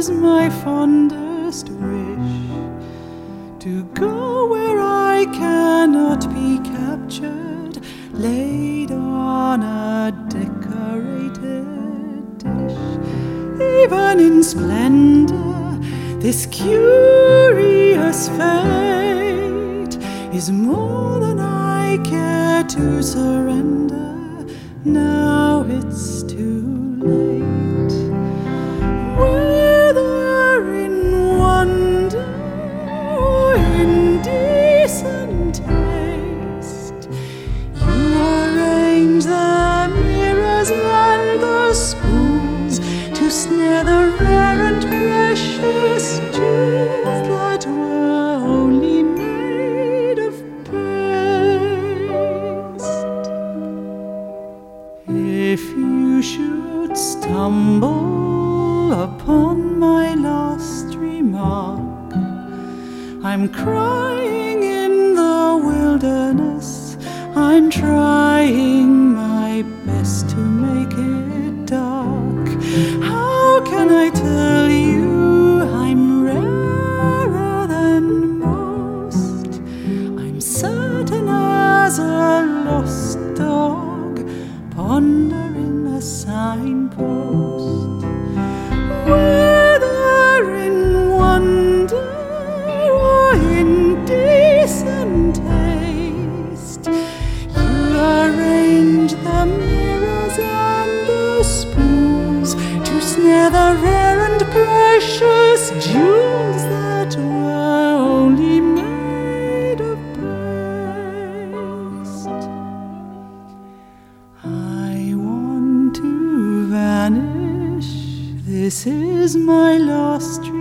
is my fondest wish, to go where I cannot be captured, laid on a decorated dish. Even in splendor, this curious fate is more than I care to surrender. Now it's too late. Whether in wonder or in decent taste, you arrange the mirrors and the spoons to snare the rare and precious jewels that were only made of paste. If you should stumble upon my last remark, I'm crying in the wilderness, I'm trying my best to make it dark. How can I tell you I'm rarer than most? I'm certain as a lost dog pondering a signpost. Whether in wonder or in decent taste, you arrange the mirrors and the spoons to snare the rare and precious jewels that were only made of paste. I want to vanish, this is my last dream.